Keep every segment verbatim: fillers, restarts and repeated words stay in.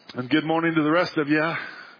And good morning to the rest of you.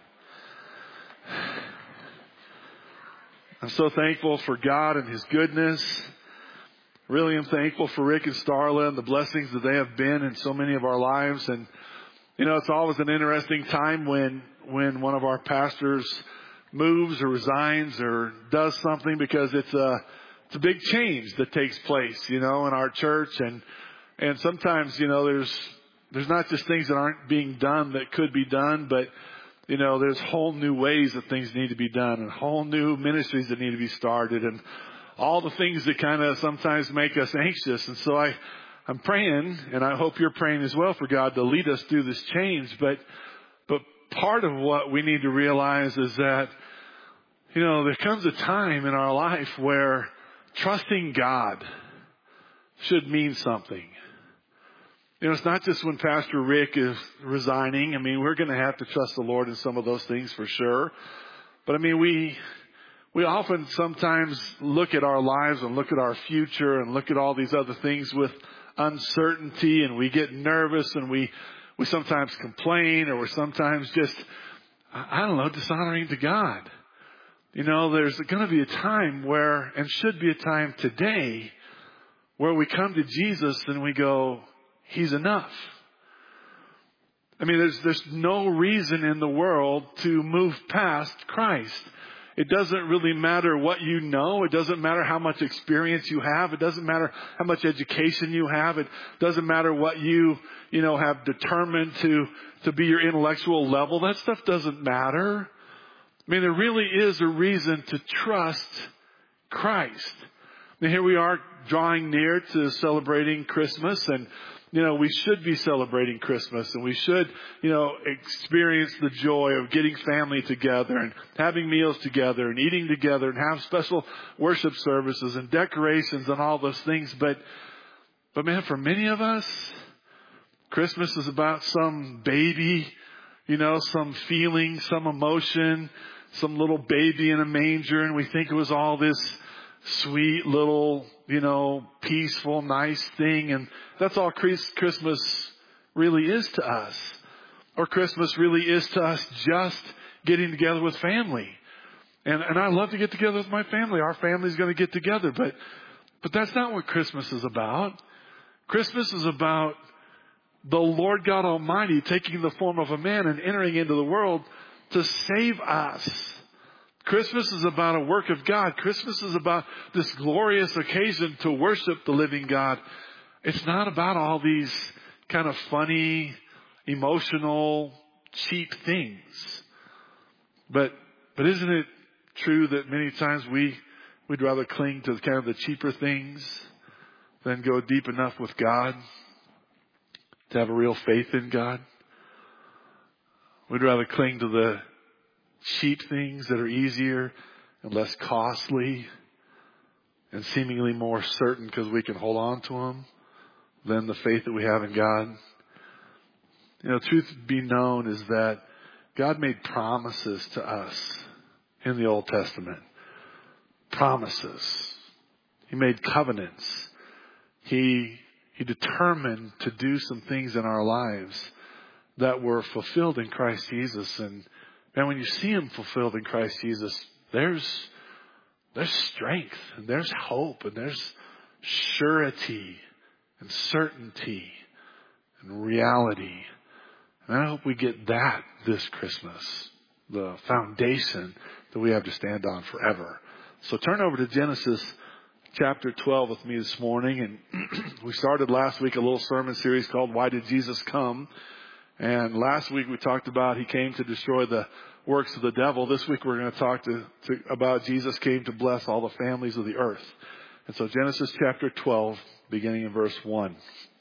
I'm so thankful for God and His goodness. Really am thankful for Rick and Starla and the blessings that they have been in so many of our lives. And, you know, it's always an interesting time when, when one of our pastors moves or resigns or does something, because it's a, it's a big change that takes place, you know, in our church. And, and sometimes, you know, there's, There's not just things that aren't being done that could be done, but, you know, there's whole new ways that things need to be done and whole new ministries that need to be started and all the things that kind of sometimes make us anxious. And so I, I'm praying, and I hope you're praying as well, for God to lead us through this change. But, but part of what we need to realize is that, you know, there comes a time in our life where trusting God should mean something. You know, it's not just when Pastor Rick is resigning. I mean, we're going to have to trust the Lord in some of those things for sure. But I mean, we, we often sometimes look at our lives and look at our future and look at all these other things with uncertainty, and we get nervous, and we, we sometimes complain, or we're sometimes just, I don't know, dishonoring to God. You know, there's going to be a time where, and should be a time today, where we come to Jesus and we go, He's enough. I mean, there's, there's no reason in the world to move past Christ. It doesn't really matter what you know. It doesn't matter how much experience you have. It doesn't matter how much education you have. It doesn't matter what you, you know, have determined to, to be your intellectual level. That stuff doesn't matter. I mean, there really is a reason to trust Christ. And here we are drawing near to celebrating Christmas, and you know, we should be celebrating Christmas, and we should, you know, experience the joy of getting family together and having meals together and eating together and have special worship services and decorations and all those things. But, but man, for many of us, Christmas is about some baby, you know, some feeling, some emotion, some little baby in a manger, and we think it was all this sweet little, you know, peaceful, nice thing. And that's all Christmas really is to us. Or Christmas really is to us just getting together with family. And, and I love to get together with my family. Our family's going to get together. But, but that's not what Christmas is about. Christmas is about the Lord God Almighty taking the form of a man and entering into the world to save us. Christmas is about a work of God. Christmas is about this glorious occasion to worship the living God. It's not about all these kind of funny, emotional, cheap things. But, but isn't it true that many times we, we'd rather cling to kind of the cheaper things than go deep enough with God to have a real faith in God? We'd rather cling to the cheap things that are easier and less costly and seemingly more certain because we can hold on to them than the faith that we have in God. You know, truth be known is that God made promises to us in the Old Testament. Promises. He made covenants. He, he determined to do some things in our lives that were fulfilled in Christ Jesus. And And when you see Him fulfilled in Christ Jesus, there's, there's strength, and there's hope, and there's surety and certainty and reality. And I hope we get that this Christmas, the foundation that we have to stand on forever. So turn over to Genesis chapter twelve with me this morning. And we started last week a little sermon series called Why Did Jesus Come? And last week we talked about He came to destroy the works of the devil. This week we're going to talk to, to about Jesus came to bless all the families of the earth. And so Genesis chapter twelve, beginning in verse one.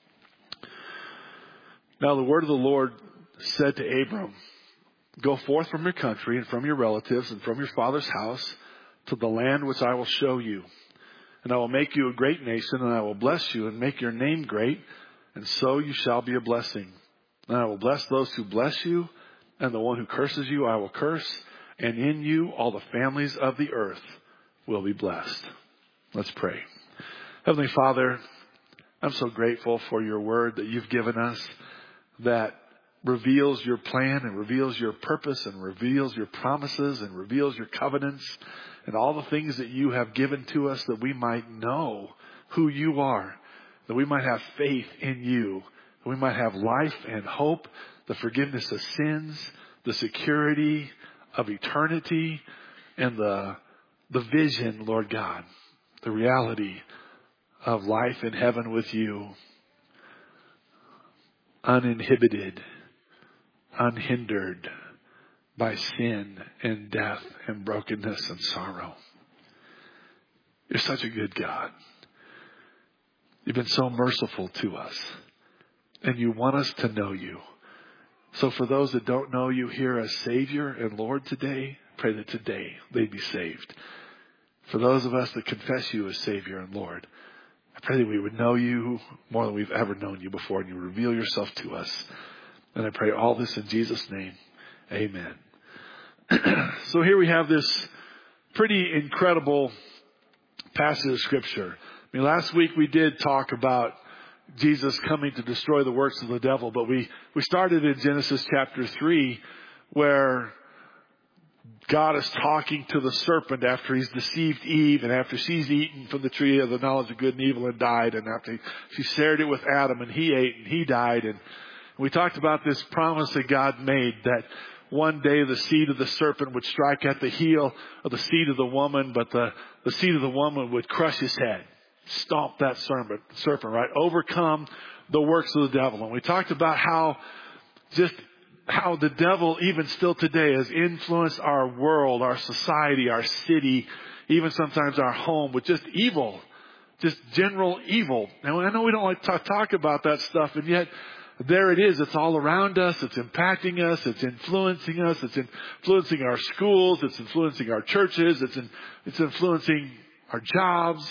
Now the word of the Lord said to Abram, "Go forth from your country and from your relatives and from your father's house to the land which I will show you. And I will make you a great nation, and I will bless you and make your name great, and so you shall be a blessing. And I will bless those who bless you, and the one who curses you I will curse, and in you all the families of the earth will be blessed." Let's pray. Heavenly Father, I'm so grateful for your word that you've given us, that reveals your plan and reveals your purpose and reveals your promises and reveals your covenants and all the things that you have given to us, that we might know who you are, that we might have faith in you, that we might have life and hope, the forgiveness of sins, the security of eternity, and the, the vision, Lord God, the reality of life in heaven with you, uninhibited, unhindered by sin and death and brokenness and sorrow. You're such a good God. You've been so merciful to us, and you want us to know you. So for those that don't know you here as Savior and Lord today, pray that today they'd be saved. For those of us that confess you as Savior and Lord, I pray that we would know you more than we've ever known you before, and you reveal yourself to us. And I pray all this in Jesus' name. Amen. So here we have this pretty incredible passage of Scripture. I mean, last week we did talk about Jesus coming to destroy the works of the devil, but we, we started in Genesis chapter three, where God is talking to the serpent after he's deceived Eve, and after she's eaten from the tree of the knowledge of good and evil and died, and after she shared it with Adam and he ate and he died. And we talked about this promise that God made, that one day the seed of the serpent would strike at the heel of the seed of the woman, but the, the seed of the woman would crush his head. Stomp that serpent, serpent, right? Overcome the works of the devil. And we talked about how just how the devil, even still today, has influenced our world, our society, our city, even sometimes our home with just evil, just general evil. Now, I know we don't like to talk about that stuff, and yet there it is. It's all around us. It's impacting us. It's influencing us. It's influencing our schools. It's influencing our churches. It's in, it's influencing our jobs.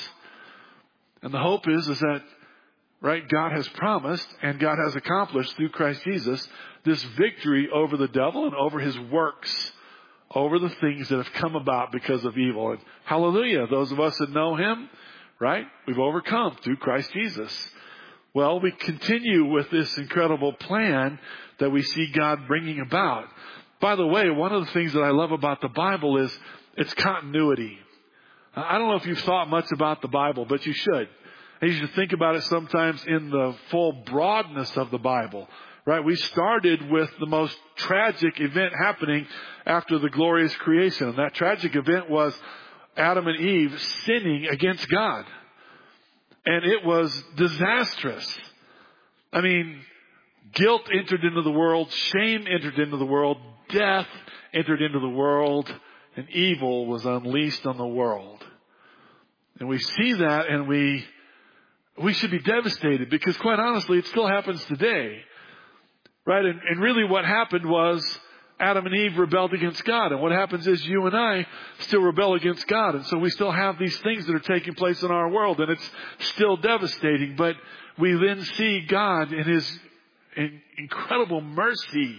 And the hope is, is that, right, God has promised and God has accomplished through Christ Jesus this victory over the devil and over his works, over the things that have come about because of evil. And hallelujah, those of us that know him, right, we've overcome through Christ Jesus. Well, we continue with this incredible plan that we see God bringing about. By the way, one of the things that I love about the Bible is its continuity. I don't know if you've thought much about the Bible, but you should. And you should think about it sometimes in the full broadness of the Bible, right? We started with the most tragic event happening after the glorious creation. And that tragic event was Adam and Eve sinning against God. And it was disastrous. I mean, guilt entered into the world, shame entered into the world, death entered into the world, and evil was unleashed on the world. And we see that, and we we should be devastated, because quite honestly, it still happens today. Right? And, and really what happened was Adam and Eve rebelled against God. And what happens is you and I still rebel against God. And so we still have these things that are taking place in our world, and it's still devastating. But we then see God in his in incredible mercy.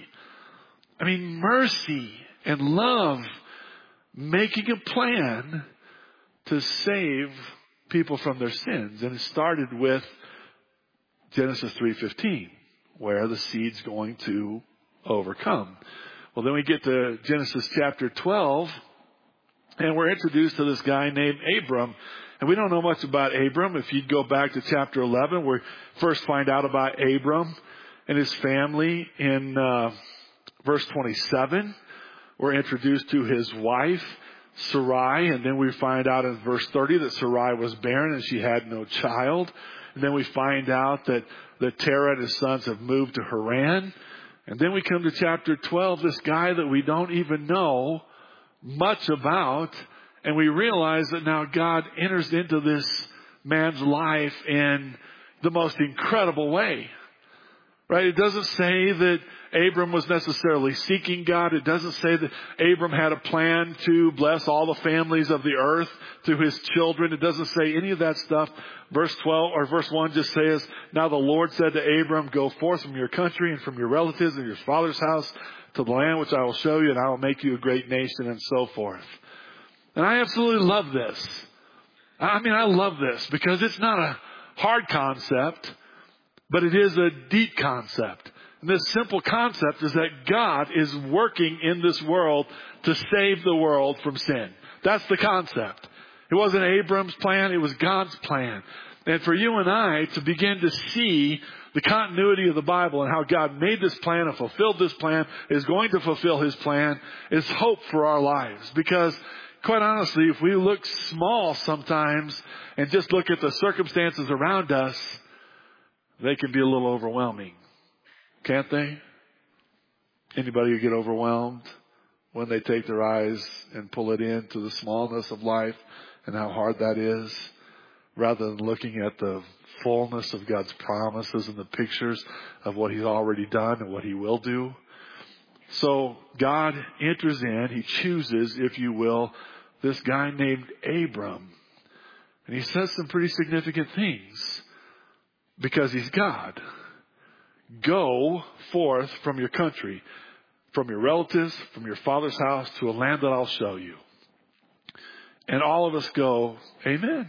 I mean, mercy and love, making a plan to save people from their sins. And it started with Genesis three fifteen, where the seed's going to overcome. Well, then we get to Genesis chapter twelve, and we're introduced to this guy named Abram. And we don't know much about Abram. If you'd go back to chapter eleven, we first find out about Abram and his family in uh, verse twenty-seven. We're introduced to his wife, Sarai, and then we find out in verse thirty that Sarai was barren and she had no child. And then we find out that, that Terah and his sons have moved to Haran. And then we come to chapter twelve, this guy that we don't even know much about. And we realize that now God enters into this man's life in the most incredible way. Right? It doesn't say that Abram was necessarily seeking God. It doesn't say that Abram had a plan to bless all the families of the earth through his children. It doesn't say any of that stuff. Verse twelve or verse one just says, "Now the Lord said to Abram, go forth from your country and from your relatives and your father's house to the land which I will show you, and I will make you a great nation," and so forth. And I absolutely love this. I mean, I love this because it's not a hard concept, but it is a deep concept. And this simple concept is that God is working in this world to save the world from sin. That's the concept. It wasn't Abram's plan, it was God's plan. And for you and I to begin to see the continuity of the Bible and how God made this plan and fulfilled this plan, is going to fulfill His plan, is hope for our lives. Because quite honestly, if we look small sometimes and just look at the circumstances around us, they can be a little overwhelming. Can't they? Anybody get overwhelmed when they take their eyes and pull it into the smallness of life and how hard that is, rather than looking at the fullness of God's promises and the pictures of what He's already done and what He will do? So God enters in, He chooses, if you will, this guy named Abram. And He says some pretty significant things because He's God. Go forth from your country, from your relatives, from your father's house, to a land that I'll show you. And all of us go, amen.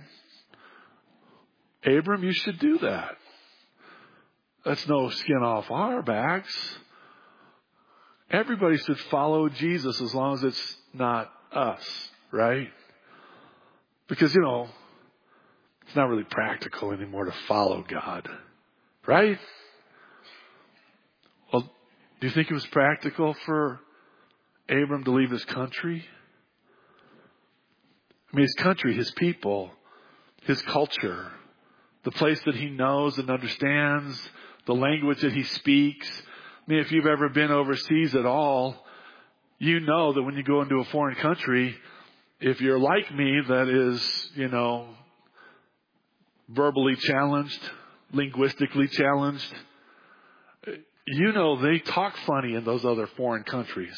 Abram, you should do that. That's no skin off our backs. Everybody should follow Jesus as long as it's not us, right? Because, you know, it's not really practical anymore to follow God, right? Well, do you think it was practical for Abram to leave his country? I mean, his country, his people, his culture, the place that he knows and understands, the language that he speaks. I mean, if you've ever been overseas at all, you know that when you go into a foreign country, if you're like me, that is, you know, verbally challenged, linguistically challenged, you know they talk funny in those other foreign countries.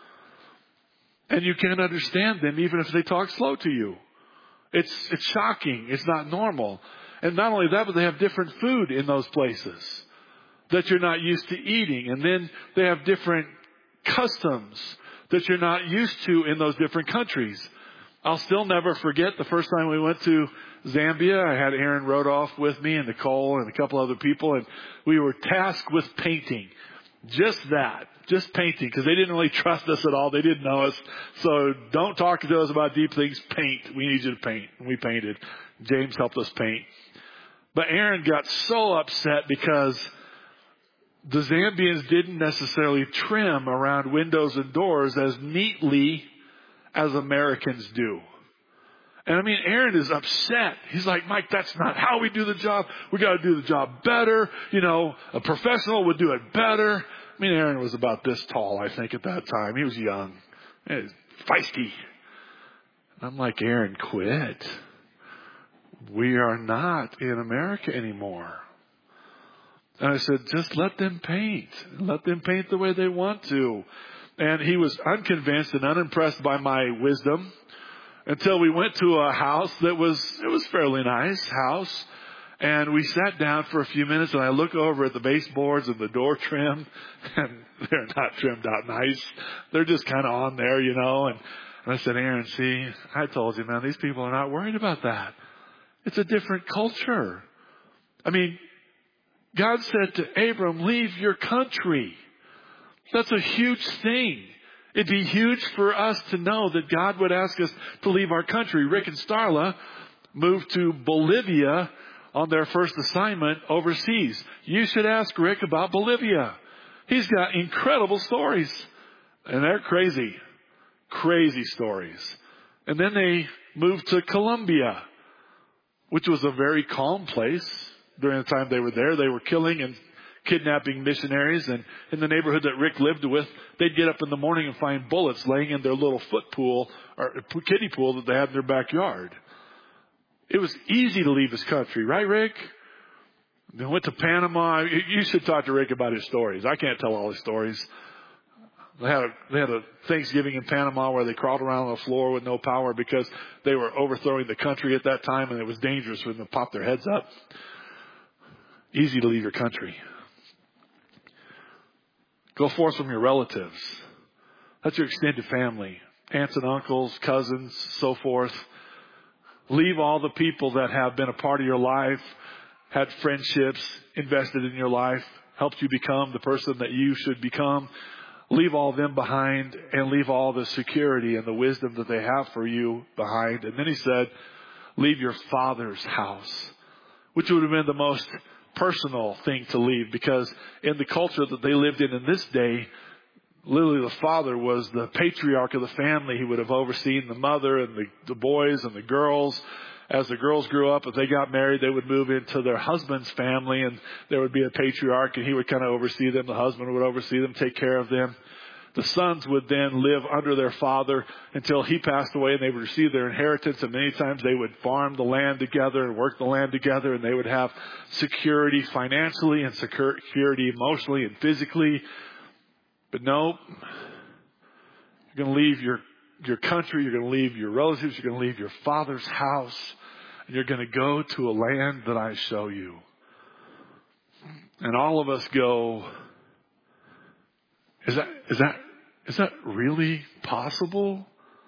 And you can't understand them even if they talk slow to you. It's it's shocking. It's not normal. And not only that, but they have different food in those places that you're not used to eating. And then they have different customs that you're not used to in those different countries. I'll still never forget the first time we went to Zambia. I had Aaron Rodolph with me and Nicole and a couple other people, and we were tasked with painting. Just that. Just painting, because they didn't really trust us at all. They didn't know us. So don't talk to us about deep things. Paint. We need you to paint. And we painted. James helped us paint. But Aaron got so upset because the Zambians didn't necessarily trim around windows and doors as neatly as Americans do. And I mean, Aaron is upset. He's like, Mike, that's not how we do the job. We got to do the job better. You know, a professional would do it better. I mean, Aaron was about this tall, I think, at that time. He was young. He was feisty. I'm like, Aaron, quit. We are not in America anymore. And I said, just let them paint. Let them paint the way they want to. And he was unconvinced and unimpressed by my wisdom until we went to a house that was, it was fairly nice house. And we sat down for a few minutes, and I look over at the baseboards and the door trim, and they're not trimmed out nice. They're just kind of on there, you know. And, and I said, Aaron, see, I told you, man, these people are not worried about that. It's a different culture. I mean, God said to Abram, leave your country. That's a huge thing. It'd be huge for us to know that God would ask us to leave our country. Rick and Starla moved to Bolivia on their first assignment overseas. You should ask Rick about Bolivia. He's got incredible stories. And they're crazy. Crazy stories. And then they moved to Colombia, which was a very calm place. During the time they were there, they were killing and kidnapping missionaries. And in the neighborhood that Rick lived with, they'd get up in the morning and find bullets laying in their little foot pool or kiddie pool that they had in their backyard. It was easy to leave his country, right, Rick? They went to Panama. You should talk to Rick about his stories. I can't tell all his stories. They had a, they had a Thanksgiving in Panama where they crawled around on the floor with no power because they were overthrowing the country at that time, and it was dangerous for them to pop their heads up. Easy to leave your country. Go forth from your relatives. That's your extended family. Aunts and uncles, cousins, so forth. Leave all the people that have been a part of your life, had friendships, invested in your life, helped you become the person that you should become. Leave all them behind and leave all the security and the wisdom that they have for you behind. And then he said, leave your father's house, which would have been the most personal thing to leave, because in the culture that they lived in in this day, literally the father was the patriarch of the family. He would have overseen the mother and the, the boys and the girls. As the girls grew up, if they got married, they would move into their husband's family, and there would be a patriarch, and he would kind of oversee them. The husband would oversee them, take care of them. The sons would then live under their father until he passed away, and they would receive their inheritance. And many times they would farm the land together and work the land together, and they would have security financially and security emotionally and physically. But no, you're going to leave your, your country, you're going to leave your relatives, you're going to leave your father's house, and you're going to go to a land that I show you. And all of us go, Is that, is that, is that really possible?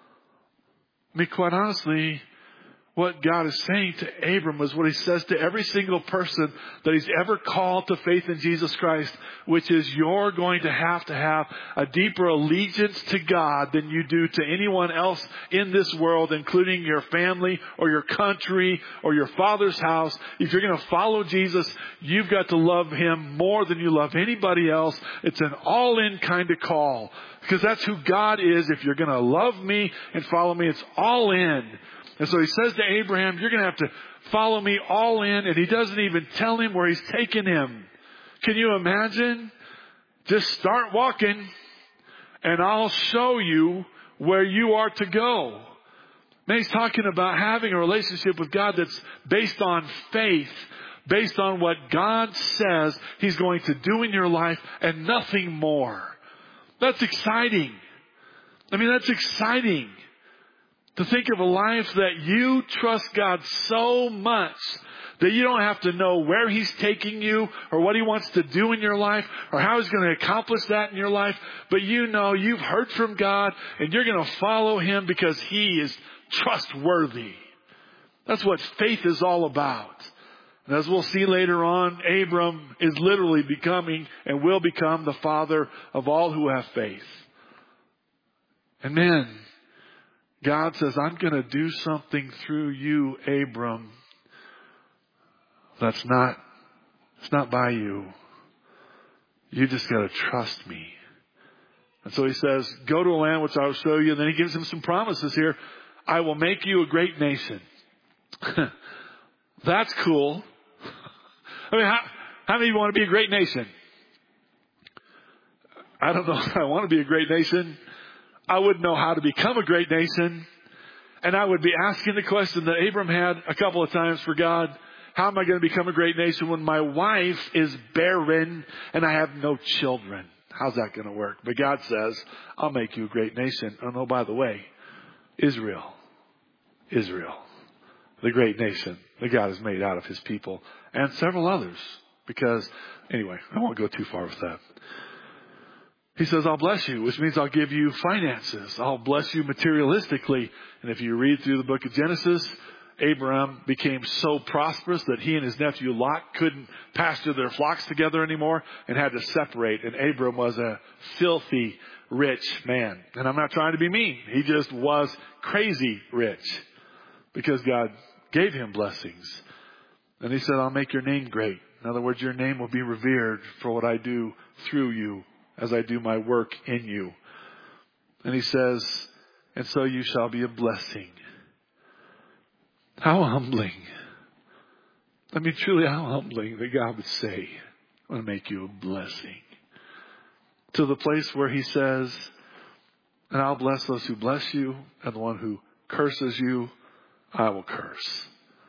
I mean, quite honestly, what God is saying to Abram is what he says to every single person that he's ever called to faith in Jesus Christ, which is you're going to have to have a deeper allegiance to God than you do to anyone else in this world, including your family or your country or your father's house. If you're going to follow Jesus, you've got to love him more than you love anybody else. It's an all-in kind of call, because that's who God is. If you're going to love me and follow me, it's all in. And so he says to Abraham, you're going to have to follow me all in. And he doesn't even tell him where he's taking him. Can you imagine? Just start walking and I'll show you where you are to go. Now he's talking about having a relationship with God that's based on faith, based on what God says he's going to do in your life and nothing more. That's exciting. I mean, that's exciting. To think of a life that you trust God so much that you don't have to know where he's taking you or what he wants to do in your life or how he's going to accomplish that in your life. But you know you've heard from God and you're going to follow him because he is trustworthy. That's what faith is all about. And as we'll see later on, Abram is literally becoming and will become the father of all who have faith. And man, God says, I'm going to do something through you, Abram. That's not, it's not by you. You just got to trust me. And so he says, go to a land which I will show you. And then he gives him some promises here. I will make you a great nation. That's cool. I mean, how, how many of you want to be a great nation? I don't know if I want to be a great nation. I wouldn't know how to become a great nation. And I would be asking the question that Abram had a couple of times for God. How am I going to become a great nation when my wife is barren and I have no children? How's that going to work? But God says, I'll make you a great nation. Oh, no, by the way, Israel, Israel, the great nation that God has made out of his people and several others. Because anyway, I won't go too far with that. He says, I'll bless you, which means I'll give you finances. I'll bless you materialistically. And if you read through the book of Genesis, Abraham became so prosperous that he and his nephew Lot couldn't pasture their flocks together anymore and had to separate. And Abram was a filthy rich man. And I'm not trying to be mean. He just was crazy rich because God gave him blessings. And he said, I'll make your name great. In other words, your name will be revered for what I do through you, as I do my work in you. And he says, and so you shall be a blessing. How humbling. I mean, truly how humbling that God would say, I'm going to make you a blessing. To the place where he says, and I'll bless those who bless you, and the one who curses you, I will curse.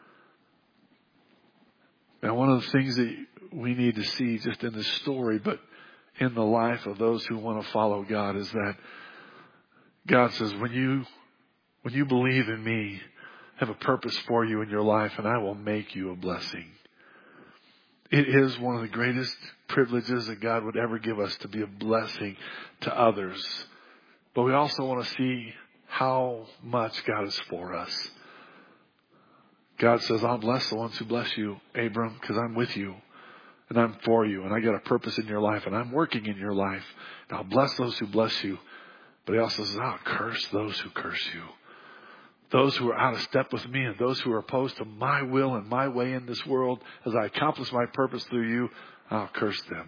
And one of the things that we need to see just in this story, but in the life of those who want to follow God, is that God says, when you, when you believe in me, I have a purpose for you in your life, and I will make you a blessing. It is one of the greatest privileges that God would ever give us, to be a blessing to others. But we also want to see how much God is for us. God says, I'll bless the ones who bless you, Abram, because I'm with you. And I'm for you. And I got a purpose in your life. And I'm working in your life. And I'll bless those who bless you. But he also says, I'll curse those who curse you. Those who are out of step with me and those who are opposed to my will and my way in this world, as I accomplish my purpose through you, I'll curse them.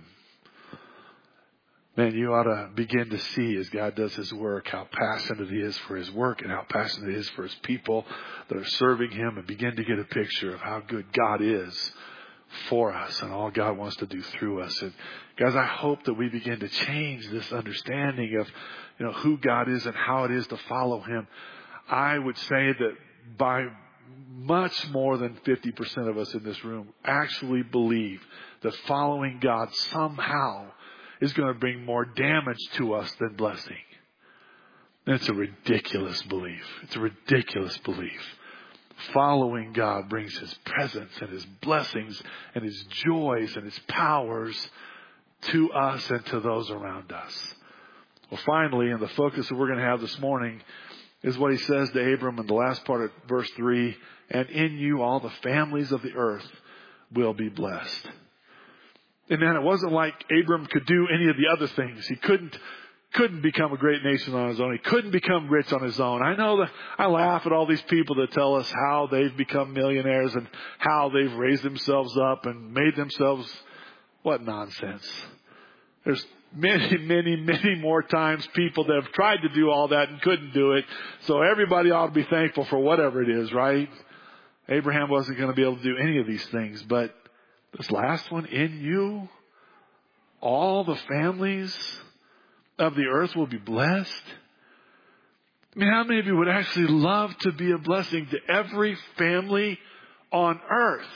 Man, you ought to begin to see as God does his work how passionate he is for his work and how passionate he is for his people that are serving him, and begin to get a picture of how good God is for us and all God wants to do through us. And guys, I hope that we begin to change this understanding of, you know, who God is and how it is to follow him. I would say that by much more than fifty percent of us in this room actually believe that following God somehow is going to bring more damage to us than blessing. And it's a ridiculous belief. It's a ridiculous belief. Following God brings his presence and his blessings and his joys and his powers to us and to those around us. Well, finally, and the focus that we're going to have this morning is what he says to Abram in the last part of verse three. And in you all the families of the earth will be blessed. And then it wasn't like Abram could do any of the other things. He couldn't couldn't become a great nation on his own. He couldn't become rich on his own. I know that I laugh at all these people that tell us how they've become millionaires and how they've raised themselves up and made themselves. What nonsense. There's many, many, many more times people that have tried to do all that and couldn't do it. So everybody ought to be thankful for whatever it is, right? Abraham wasn't going to be able to do any of these things. But this last one, in you, all the families of the earth will be blessed. I mean, how many of you would actually love to be a blessing to every family on earth?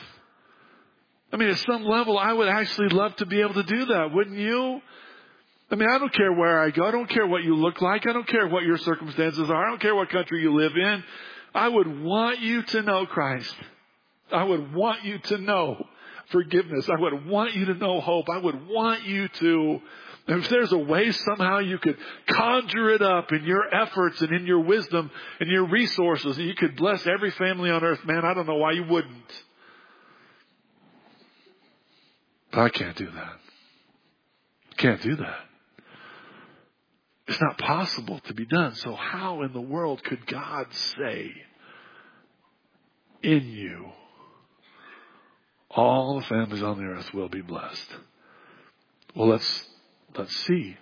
I mean, at some level, I would actually love to be able to do that, wouldn't you? I mean, I don't care where I go. I don't care what you look like. I don't care what your circumstances are. I don't care what country you live in. I would want you to know Christ. I would want you to know forgiveness. I would want you to know hope. I would want you to, if there's a way somehow you could conjure it up in your efforts and in your wisdom and your resources, and you could bless every family on earth, man, I don't know why you wouldn't. But I can't do that. Can't do that. It's not possible to be done. So how in the world could God say, in you, all the families on the earth will be blessed? Well, let's, let's see.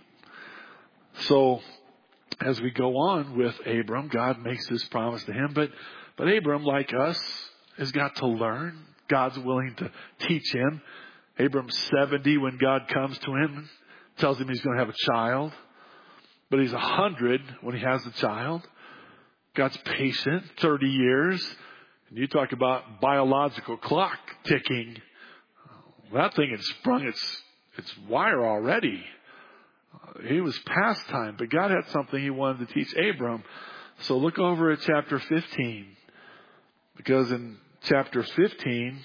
So as we go on with Abram, God makes this promise to him. But, but Abram, like us, has got to learn. God's willing to teach him. Abram's seventy when God comes to him, tells him he's going to have a child. But he's one hundred when he has the child. God's patient, thirty years. And you talk about biological clock ticking. That thing had sprung its, its wire already. He was past time, but God had something he wanted to teach Abram. So look over at chapter fifteen. Because in chapter fifteen,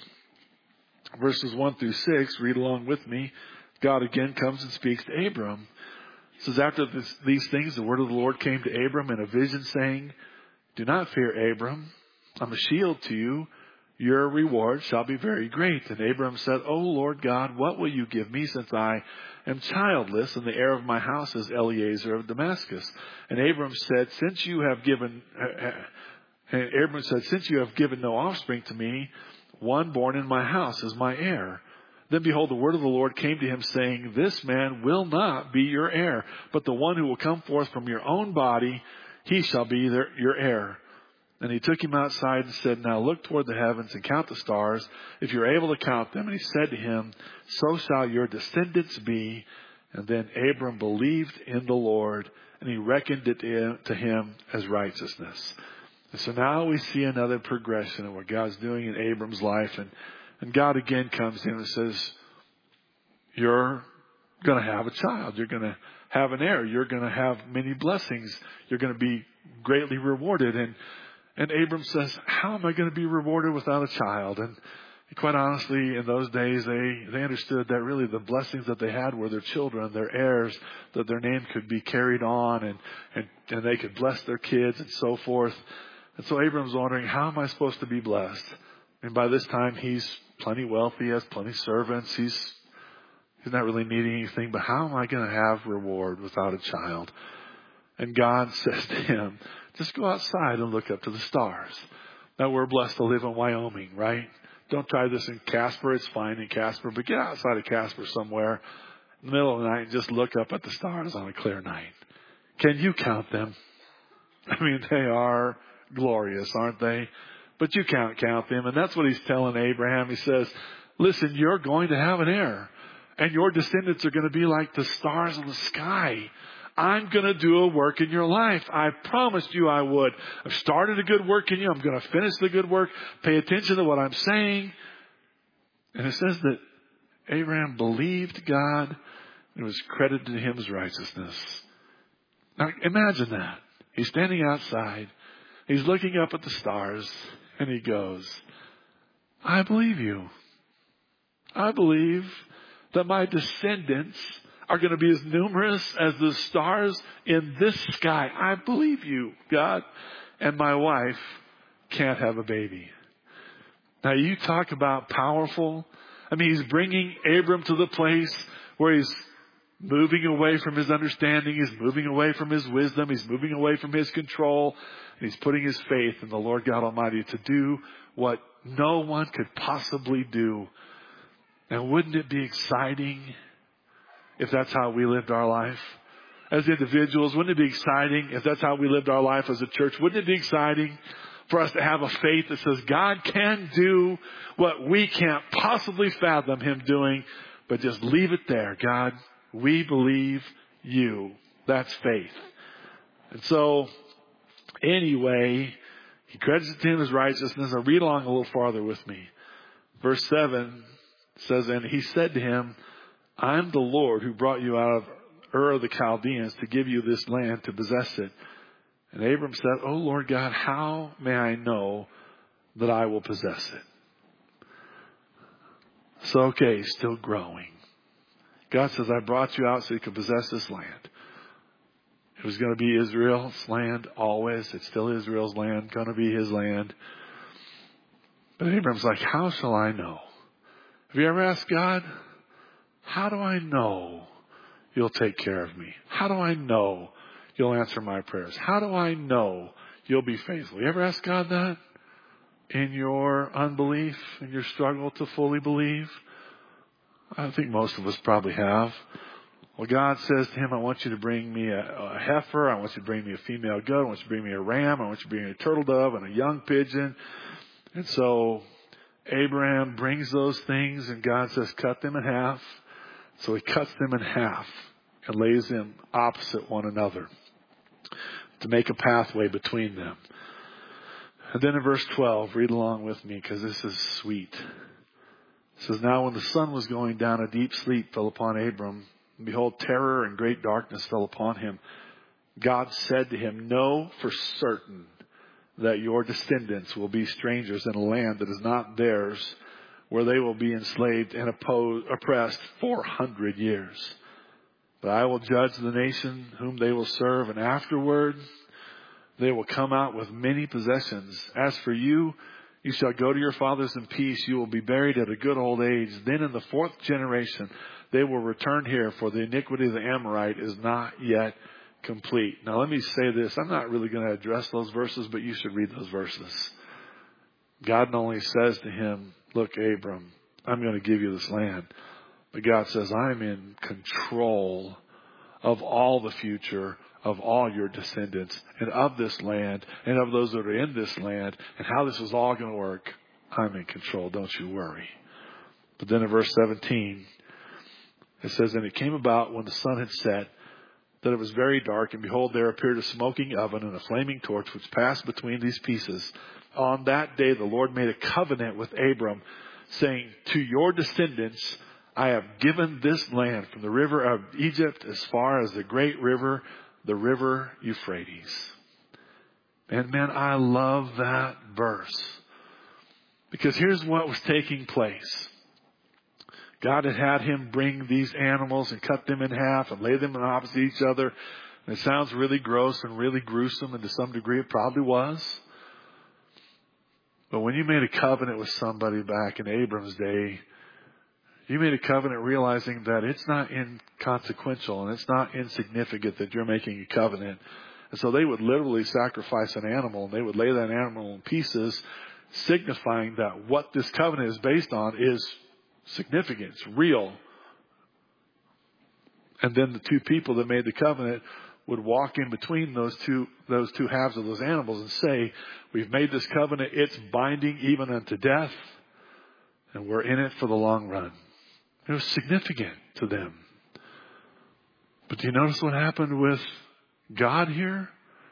verses one through six, read along with me. God again comes and speaks to Abram. It says, after this, these things, the word of the Lord came to Abram in a vision, saying, do not fear, Abram. I'm a shield to you. Your reward shall be very great. And Abram said, O Lord God, what will you give me, since I am childless, and the heir of my house is Eliezer of Damascus? And Abram said, since you have given, and Abram said, since you have given no offspring to me, one born in my house is my heir. Then behold, the word of the Lord came to him, saying, this man will not be your heir, but the one who will come forth from your own body, he shall be their, your heir. And he took him outside and said, now look toward the heavens and count the stars, if you're able to count them. And he said to him, so shall your descendants be. And then Abram believed in the Lord, and he reckoned it to him as righteousness. And so now we see another progression of what God's doing in Abram's life. And And God again comes to him and says, you're going to have a child. You're going to have an heir. You're going to have many blessings. You're going to be greatly rewarded. And and Abram says, how am I going to be rewarded without a child? And quite honestly, in those days, they, they understood that really the blessings that they had were their children, their heirs, that their name could be carried on and, and, and they could bless their kids and so forth. And so Abram's wondering, how am I supposed to be blessed? And by this time, he's plenty wealthy, has plenty of servants. He's He's not really needing anything, but how am I going to have reward without a child? And God says to him, just go outside and look up to the stars. Now, we're blessed to live in Wyoming, right? Don't try this in Casper. It's fine in Casper, but get outside of Casper somewhere in the middle of the night and just look up at the stars on a clear night. Can you count them? I mean, they are glorious, aren't they? But you can't count them. And that's what he's telling Abraham. He says, listen, you're going to have an heir, and your descendants are going to be like the stars in the sky. I'm going to do a work in your life. I promised you I would. I've started a good work in you. I'm going to finish the good work. Pay attention to what I'm saying. And it says that Abraham believed God, and it was credited to him as righteousness. Now imagine that. He's standing outside. He's looking up at the stars, and he goes, I believe you. I believe that my descendants are going to be as numerous as the stars in this sky. I believe you, God. And my wife can't have a baby. Now, you talk about powerful. I mean, he's bringing Abram to the place where he's moving away from his understanding. He's moving away from his wisdom. He's moving away from his control. And he's putting his faith in the Lord God Almighty to do what no one could possibly do. Now, wouldn't it be exciting if that's how we lived our life as individuals? Wouldn't it be exciting if that's how we lived our life as a church? Wouldn't it be exciting for us to have a faith that says God can do what we can't possibly fathom him doing, but just leave it there. God, we believe you. That's faith. And so, anyway, he credits it to him as righteousness. Now read along a little farther with me. Verse seven says, and he said to him, I'm the Lord who brought you out of Ur of the Chaldeans to give you this land to possess it. And Abram said, oh Lord God, how may I know that I will possess it? So, okay, still growing. God says, I brought you out so you could possess this land. It was going to be Israel's land always. It's still Israel's land, going to be his land. But Abram's like, how shall I know? Have you ever asked God, how do I know you'll take care of me? How do I know you'll answer my prayers? How do I know you'll be faithful? You ever ask God that? In your unbelief, in your struggle to fully believe? I think most of us probably have. Well, God says to him, I want you to bring me a, a heifer. I want you to bring me a female goat. I want you to bring me a ram. I want you to bring me a turtle dove and a young pigeon. And so Abraham brings those things, and God says, cut them in half. So he cuts them in half and lays them opposite one another to make a pathway between them. And then in verse twelve, read along with me because this is sweet. It says, now when the sun was going down, a deep sleep fell upon Abram. And behold, terror and great darkness fell upon him. God said to him, know for certain that your descendants will be strangers in a land that is not theirs, where they will be enslaved and opposed, oppressed four hundred years. But I will judge the nation whom they will serve, and afterward they will come out with many possessions. As for you, you shall go to your fathers in peace. You will be buried at a good old age. Then in the fourth generation they will return here, for the iniquity of the Amorite is not yet complete. Now let me say this. I'm not really going to address those verses, but you should read those verses. God not only says to him, look, Abram, I'm going to give you this land. But God says, I'm in control of all the future of all your descendants and of this land and of those that are in this land and how this is all going to work. I'm in control. Don't you worry. But then in verse seventeen, it says, and it came about when the sun had set that it was very dark, and behold, there appeared a smoking oven and a flaming torch which passed between these pieces. On that day, the Lord made a covenant with Abram, saying, to your descendants, I have given this land from the river of Egypt as far as the great river, the river Euphrates. And man, I love that verse. Because here's what was taking place. God had had him bring these animals and cut them in half and lay them opposite each other. And it sounds really gross and really gruesome, and to some degree it probably was. But when you made a covenant with somebody back in Abram's day, You made a covenant realizing that it's not inconsequential and it's not insignificant that you're making a covenant. And so they would literally sacrifice an animal, and they would lay that animal in pieces, signifying that what this covenant is based on is significant, it's real. And then the two people that made the covenant would walk in between those two those two halves of those animals and say, we've made this covenant, it's binding even unto death, and we're in it for the long run. It was significant to them. But do you notice what happened with God here?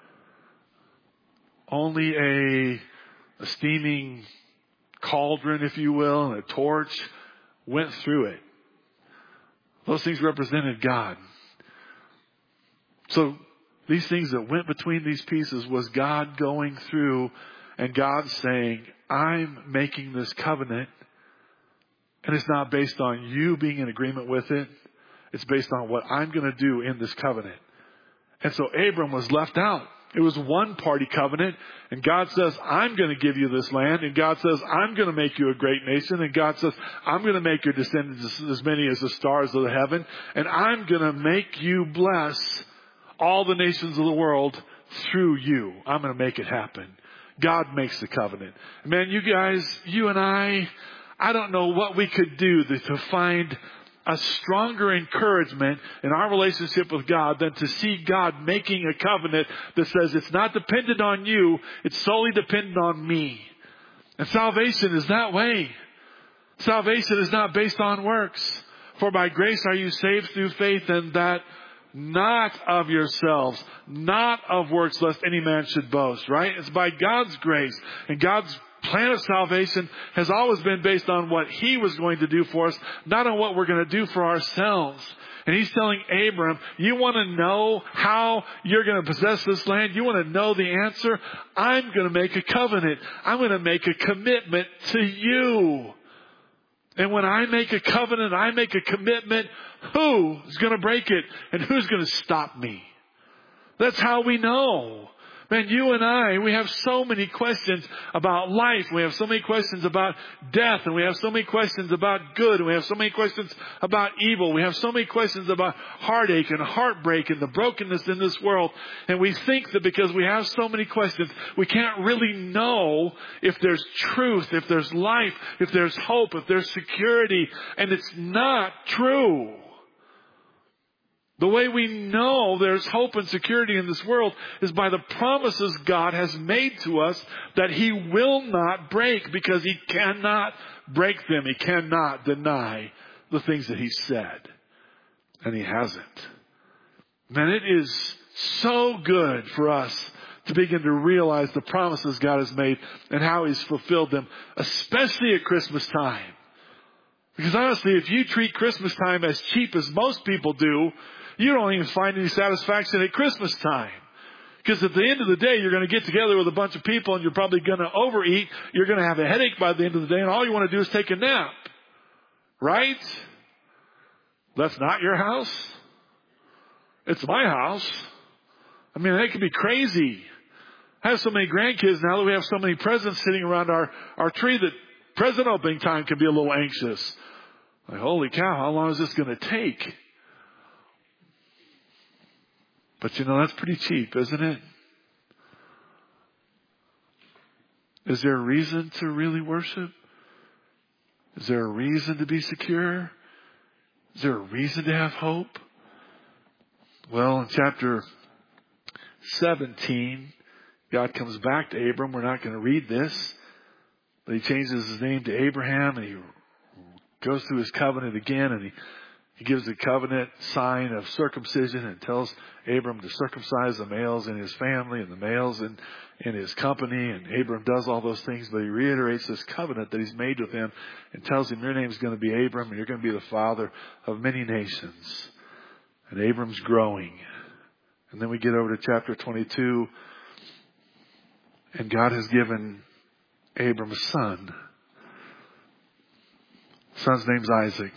Only a, a steaming cauldron, if you will, and a torch went through it. Those things represented God. So these things that went between these pieces was God going through and God saying, I'm making this covenant, and it's not based on you being in agreement with it. It's based on what I'm going to do in this covenant. And so Abram was left out. It was one party covenant, and God says, I'm going to give you this land, and God says, I'm going to make you a great nation, and God says, I'm going to make your descendants as many as the stars of the heaven, and I'm going to make you bless all the nations of the world through you. I'm going to make it happen. God makes the covenant. Man, you guys, you and I, I don't know what we could do to, to find a stronger encouragement in our relationship with God than to see God making a covenant that says it's not dependent on you, it's solely dependent on me. And salvation is that way. Salvation is not based on works. For by grace are you saved through faith, and that not of yourselves, not of works, lest any man should boast, right? It's by God's grace. And God's plan of salvation has always been based on what He was going to do for us, not on what we're going to do for ourselves. And He's telling Abram, you want to know how you're going to possess this land? You want to know the answer? I'm going to make a covenant. I'm going to make a commitment to you. And when I make a covenant, I make a commitment, who is going to break it and who's going to stop me? That's how we know. Man, you and I, we have so many questions about life. We have so many questions about death. And we have so many questions about good. And we have so many questions about evil. We have so many questions about heartache and heartbreak and the brokenness in this world. And we think that because we have so many questions, we can't really know if there's truth, if there's life, if there's hope, if there's security. And it's not true. The way we know there's hope and security in this world is by the promises God has made to us that He will not break, because He cannot break them. He cannot deny the things that He said. And He hasn't. Man, it is so good for us to begin to realize the promises God has made and how He's fulfilled them, especially at Christmas time. Because honestly, if you treat Christmas time as cheap as most people do, you don't even find any satisfaction at Christmas time. Because at the end of the day, you're going to get together with a bunch of people and you're probably going to overeat. You're going to have a headache by the end of the day, and all you want to do is take a nap. Right? That's not your house. It's my house. I mean, that could be crazy. I have so many grandkids now that we have so many presents sitting around our, our tree that present opening time can be a little anxious. Like, holy cow, how long is this going to take? But you know, that's pretty cheap, isn't it? Is there a reason to really worship? Is there a reason to be secure? Is there a reason to have hope? Well, in chapter seventeen, God comes back to Abram. We're not going to read this, but He changes his name to Abraham, and He goes through His covenant again, and He He gives a covenant sign of circumcision and tells Abram to circumcise the males in his family and the males in, in his company. And Abram does all those things, but he reiterates this covenant that He's made with him and tells him, your name is going to be Abram, and you're going to be the father of many nations. And Abram's growing. And then we get over to chapter twenty-two, and God has given Abram a son. The son's name's Isaac.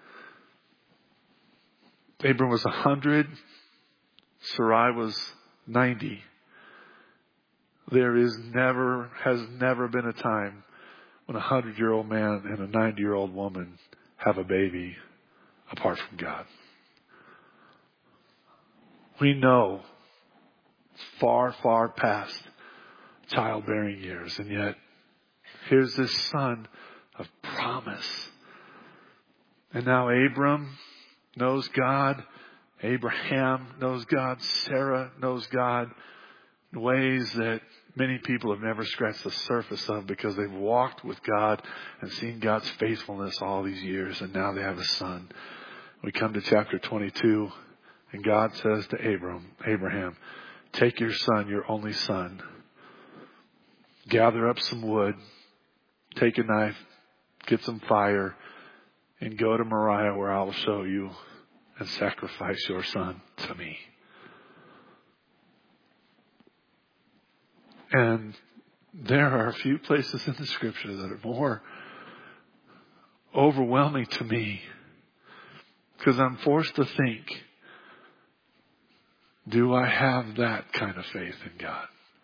Abram was a hundred. Sarai was ninety. There is never, has never been a time when a hundred-year-old man and a ninety-year-old woman have a baby apart from God. We know far, far past childbearing years, and yet here's this son of promise. And now Abram knows God. Abraham knows God. Sarah knows God in ways that many people have never scratched the surface of because they've walked with God and seen God's faithfulness all these years, and now they have a son. We come to chapter twenty-two, and God says to Abram, Abraham, take your son, your only son, gather up some wood, take a knife, get some fire, and go to Moriah where I will show you, and sacrifice your son to me. And there are a few places in the scripture that are more overwhelming to me, because I'm forced to think, do I have that kind of faith in God?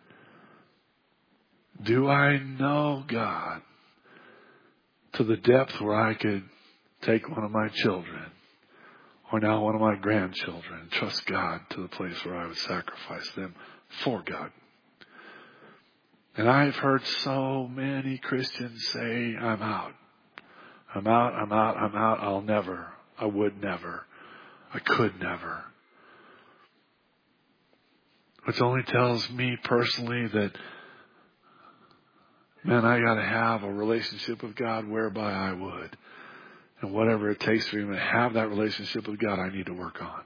Do I know God to the depth where I could take one of my children, or now one of my grandchildren, and trust God to the place where I would sacrifice them for God? And I've heard so many Christians say, I'm out. I'm out, I'm out, I'm out. I'll never. I would never. I could never. Which only tells me personally that, man, I got to have a relationship with God whereby I would. And whatever it takes for me to have that relationship with God, I need to work on.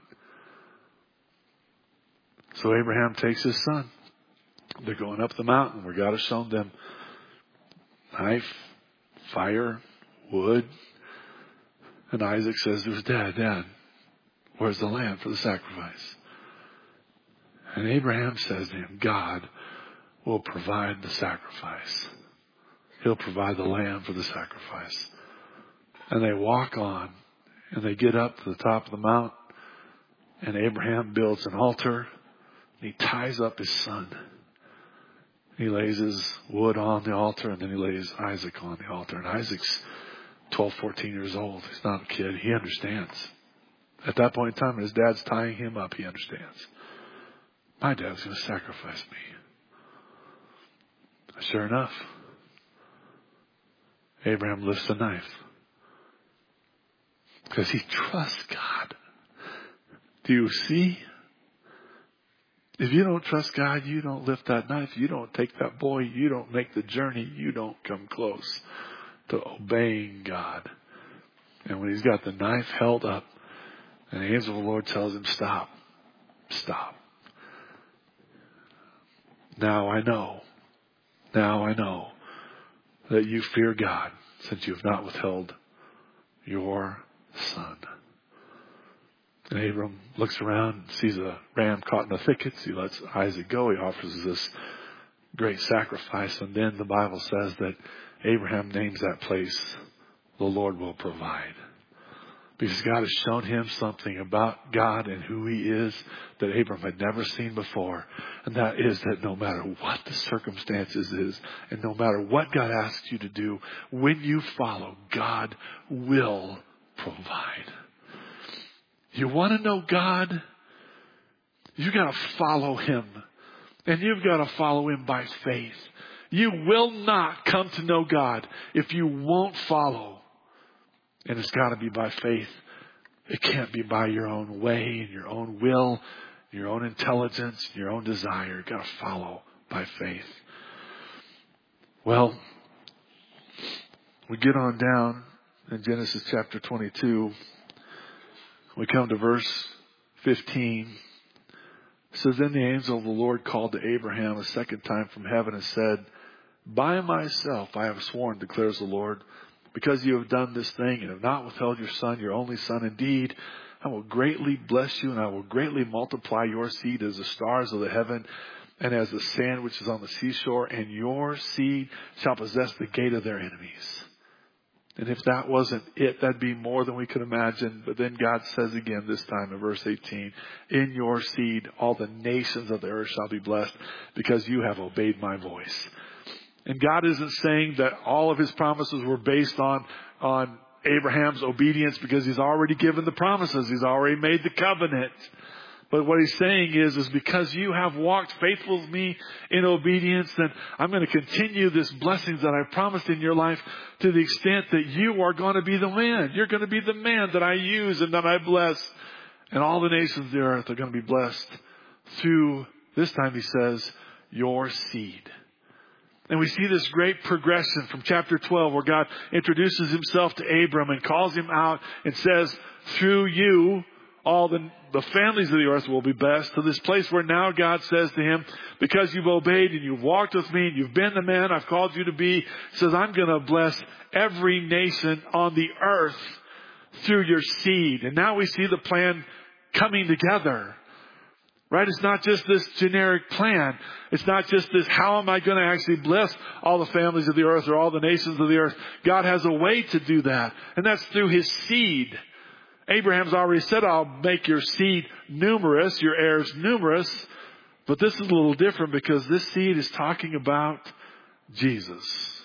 So Abraham takes his son. They're going up the mountain where God has shown them knife, fire, wood. And Isaac says to his dad, Dad, where's the lamb for the sacrifice? And Abraham says to him, God will provide the sacrifice. He'll provide the lamb for the sacrifice. And they walk on, and they get up to the top of the mount, and Abraham builds an altar, and he ties up his son. He lays his wood on the altar, and then he lays Isaac on the altar. And Isaac's twelve, fourteen years old. He's not a kid. He understands. At that point in time, when his dad's tying him up, he understands. My dad's going to sacrifice me. Sure enough, Abraham lifts the knife. Because he trusts God. Do you see? If you don't trust God, you don't lift that knife. You don't take that boy. You don't make the journey. You don't come close to obeying God. And when he's got the knife held up, and the angel of the Lord tells him, stop, stop. Now I know, now I know that you fear God, since you have not withheld your son. And Abram looks around, sees a ram caught in the thickets. He lets Isaac go. He offers this great sacrifice. And then the Bible says that Abraham names that place, the Lord will provide. Because God has shown him something about God and who he is that Abram had never seen before. And that is that no matter what the circumstances is, and no matter what God asks you to do, when you follow, God will provide. You want to know God? You got to follow him. And you've got to follow him by faith. You will not come to know God if you won't follow. And it's got to be by faith. It can't be by your own way and your own will, your own intelligence, your own desire. You've got to follow by faith. Well, we get on down in Genesis chapter twenty-two. We come to verse fifteen. It says, then the angel of the Lord called to Abraham a second time from heaven and said, by myself I have sworn, declares the Lord, because you have done this thing and have not withheld your son, your only son. Indeed, I will greatly bless you, and I will greatly multiply your seed as the stars of the heaven and as the sand which is on the seashore, and your seed shall possess the gate of their enemies. And if that wasn't it, that'd be more than we could imagine. But then God says again this time in verse eighteen, in your seed all the nations of the earth shall be blessed, because you have obeyed my voice. And God isn't saying that all of his promises were based on, on Abraham's obedience because he's already given the promises. He's already made the covenant. But what he's saying is, is because you have walked faithful with me in obedience, then I'm going to continue this blessings that I've promised in your life to the extent that you are going to be the man. You're going to be the man that I use and that I bless. And all the nations of the earth are going to be blessed through, this time he says, your seed. And we see this great progression from chapter twelve where God introduces himself to Abram and calls him out and says, through you, all the, the families of the earth will be blessed, to this place where now God says to him, because you've obeyed and you've walked with me and you've been the man I've called you to be, he says, I'm going to bless every nation on the earth through your seed. And now we see the plan coming together. Right? It's not just this generic plan. It's not just this, how am I going to actually bless all the families of the earth or all the nations of the earth? God has a way to do that. And that's through his seed. Abraham's already said, I'll make your seed numerous, your heirs numerous. But this is a little different because this seed is talking about Jesus.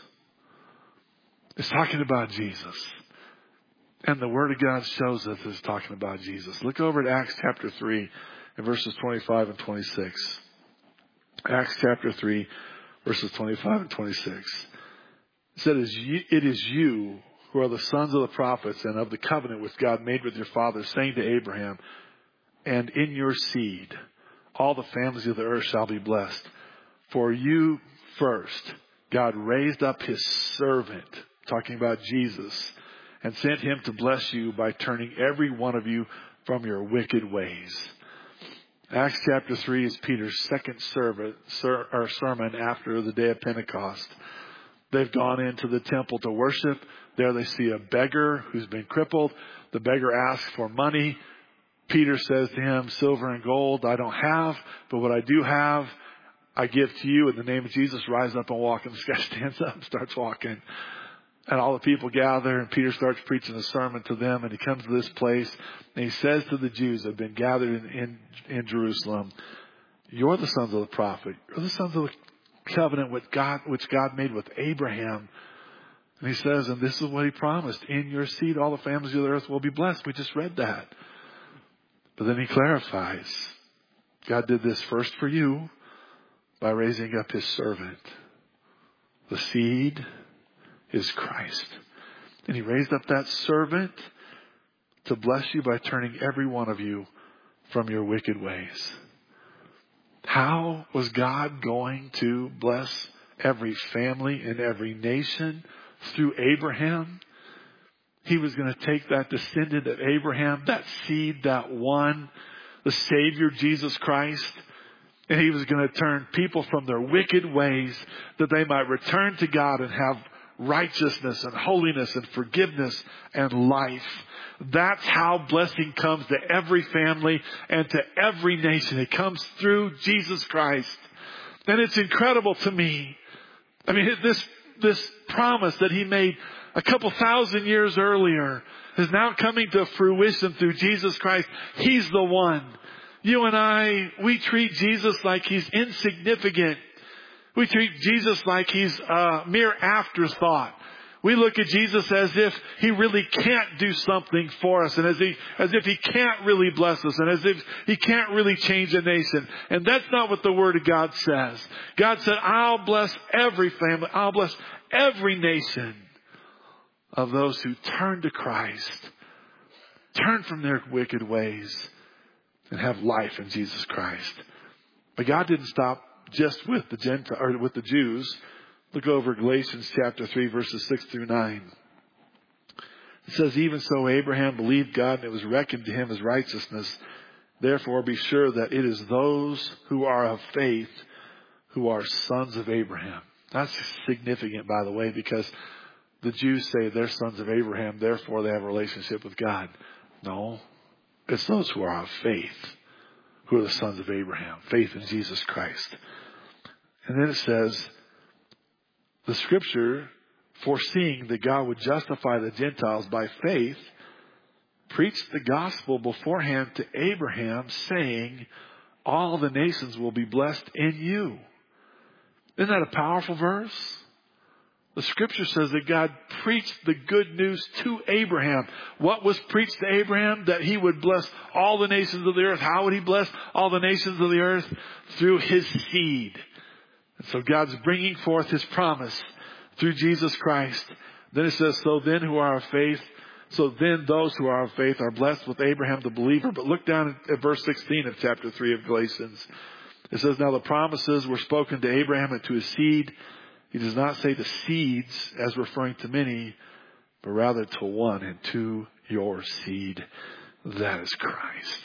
It's talking about Jesus. And the Word of God shows us it's talking about Jesus. Look over at Acts chapter three and verses twenty-five and twenty-six. Acts chapter three, verses twenty-five and twenty-six. It said, it is you who are the sons of the prophets and of the covenant which God made with your fathers, saying to Abraham, and in your seed all the families of the earth shall be blessed. For you first, God raised up his servant, talking about Jesus, and sent him to bless you by turning every one of you from your wicked ways. Acts chapter three is Peter's second sermon, ser, or sermon after the day of Pentecost. They've gone into the temple to worship. There they see a beggar who's been crippled. The beggar asks for money. Peter says to him, silver and gold I don't have, but what I do have, I give to you. In the name of Jesus, rise up and walk. And this guy stands up and starts walking. And all the people gather, and Peter starts preaching a sermon to them, and he comes to this place, and he says to the Jews that have been gathered in, in, in Jerusalem, you're the sons of the prophet. You're the sons of the covenant with God, which God made with Abraham. And he says, and this is what he promised, in your seed all the families of the earth will be blessed. We just read that. But then he clarifies, God did this first for you by raising up his servant. The seed is Christ. And he raised up that servant to bless you by turning every one of you from your wicked ways. How was God going to bless every family and every nation? Through Abraham. He was going to take that descendant of Abraham, that seed, that one, the Savior, Jesus Christ, and he was going to turn people from their wicked ways that they might return to God and have righteousness and holiness and forgiveness and life. That's how blessing comes to every family and to every nation. It comes through Jesus Christ. And it's incredible to me. I mean, this, this promise that he made a couple thousand years earlier is now coming to fruition through Jesus Christ. He's the one. You and I, we treat Jesus like he's insignificant. We treat Jesus like he's a mere afterthought. We look at Jesus as if he really can't do something for us, and as, he, as if he can't really bless us, and as if he can't really change a nation. And that's not what the Word of God says. God said, I'll bless every family. I'll bless every nation of those who turn to Christ, turn from their wicked ways, and have life in Jesus Christ. But God didn't stop just with the Gentiles, or with the Jews. Look over Galatians chapter three, verses six through nine. It says, even so Abraham believed God, and it was reckoned to him as righteousness. Therefore be sure that it is those who are of faith who are sons of Abraham. That's significant, by the way, because the Jews say they're sons of Abraham, therefore they have a relationship with God. No, it's those who are of faith who are the sons of Abraham. Faith in Jesus Christ. And then it says, the scripture, foreseeing that God would justify the Gentiles by faith, preached the gospel beforehand to Abraham, saying, all the nations will be blessed in you. Isn't that a powerful verse? The scripture says that God preached the good news to Abraham. What was preached to Abraham? That he would bless all the nations of the earth. How would he bless all the nations of the earth? Through his seed. And so God's bringing forth his promise through Jesus Christ. Then it says, so then who are of faith, so then those who are of faith are blessed with Abraham the believer. But look down at verse sixteen of chapter three of Galatians. It says, now the promises were spoken to Abraham and to his seed. He does not say the seeds as referring to many, but rather to one, and to your seed. That is Christ.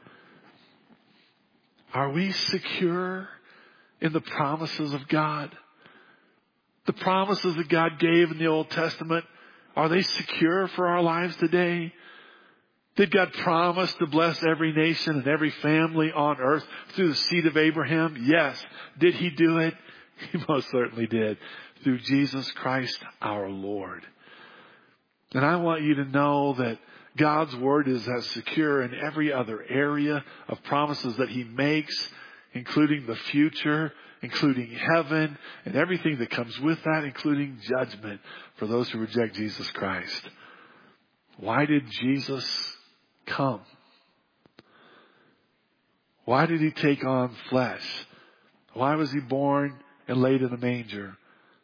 Are we secure in the promises of God? The promises that God gave in the Old Testament, are they secure for our lives today? Did God promise to bless every nation and every family on earth through the seed of Abraham? Yes. Did he do it? He most certainly did. Through Jesus Christ our Lord. And I want you to know that God's word is as secure in every other area of promises that he makes, including the future, including heaven, and everything that comes with that, including judgment for those who reject Jesus Christ. Why did Jesus come? Why did he take on flesh? Why was he born and laid in a manger?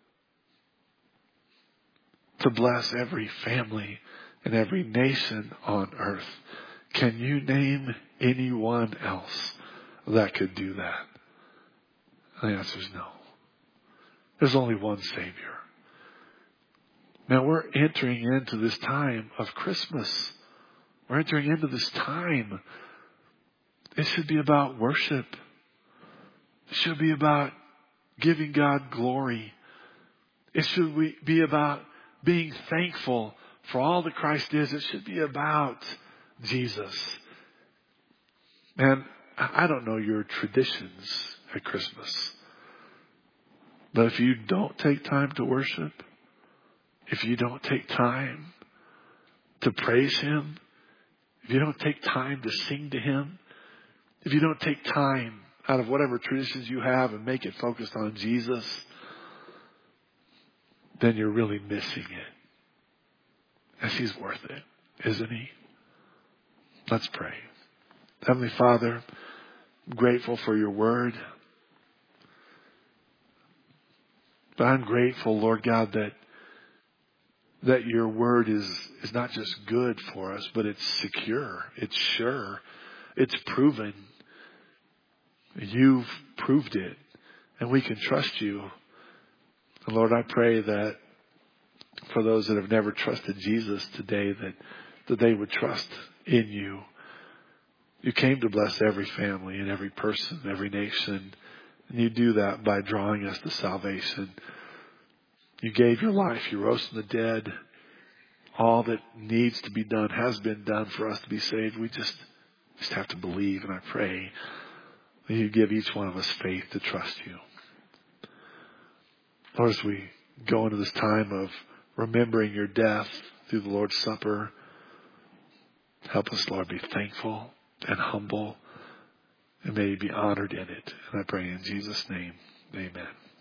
To bless every family and every nation on earth. Can you name anyone else that could do that? The answer is no. There's only one Savior. Now we're entering into this time of Christmas. We're entering into this time. It should be about worship. It should be about giving God glory. It should be about being thankful for all that Christ is. It should be about Jesus. And I don't know your traditions at Christmas, but if you don't take time to worship, if you don't take time to praise him, if you don't take time to sing to him, if you don't take time out of whatever traditions you have and make it focused on Jesus, then you're really missing it. And he's worth it, isn't he? Let's pray. Heavenly Father, I'm grateful for your word. But I'm grateful, Lord God, that that your word is, is not just good for us, but it's secure. It's sure. It's proven. You've proved it. And we can trust you. And Lord, I pray that for those that have never trusted Jesus today, that, that they would trust in you. You came to bless every family and every person, every nation. And you do that by drawing us to salvation. You gave your life. You rose from the dead. All that needs to be done has been done for us to be saved. We just, just have to believe. And I pray that you give each one of us faith to trust you. Lord, as we go into this time of remembering your death through the Lord's Supper, help us, Lord, be thankful and humble, and may you be honored in it. And I pray in Jesus' name, amen.